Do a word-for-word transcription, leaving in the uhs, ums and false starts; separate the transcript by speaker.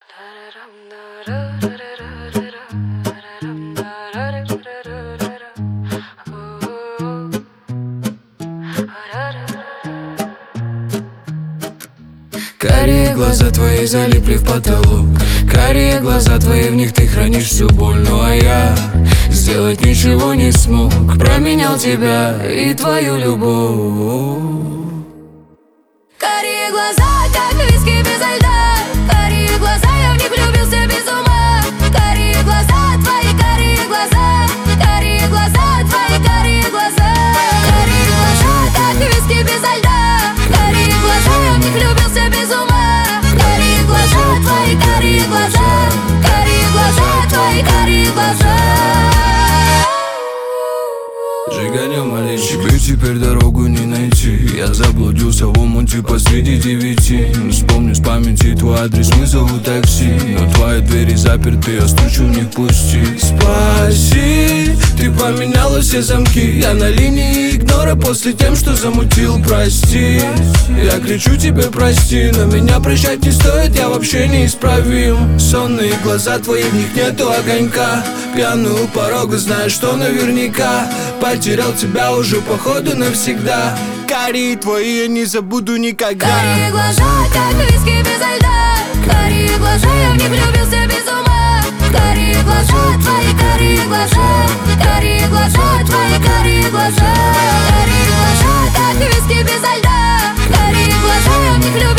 Speaker 1: Карие глаза твои залипли в потолок. Карие глаза твои, в них ты хранишь всю боль. Ну а я сделать ничего не смог. Променял тебя и твою любовь.
Speaker 2: Карие глаза, как виски без льда. Карие глаза, я в них влюбился без ума. Карие глаза, твои карие глаза. Карие глаза, твои карие глаза. Карие глаза, как виски без льда. Карие глаза, я в них влюбился без ума. Карие глаза, твои карие глаза. Карие глаза, твои карие глаза.
Speaker 1: Жиганя маленький, тебе теперь дорогу не найти. Я заблудился в омуте посреди девяти. Не вспомню с памяти твой адрес, вызову такси. Но твои двери заперты, я стучу, в них пусти. Спаси, ты поменяла все замки. Я на линии игнора после тем, что замутил, прости. Я кричу тебе прости, но меня прощать не стоит, я вообще неисправим. Сонные глаза твои, в них нету огонька. Пьяный у порога, знаешь, что наверняка потерял тебя уже походу навсегда. Карие твои я не забуду никогда.
Speaker 2: Карие глаза, как виски без льда. Карие глаза, я в них влюбился без ума. Карие глаза, твои карие глаза. Карие глаза, твои карие глаза. Карие глаза, как виски без льда. Карие глаза, я в них влюбился.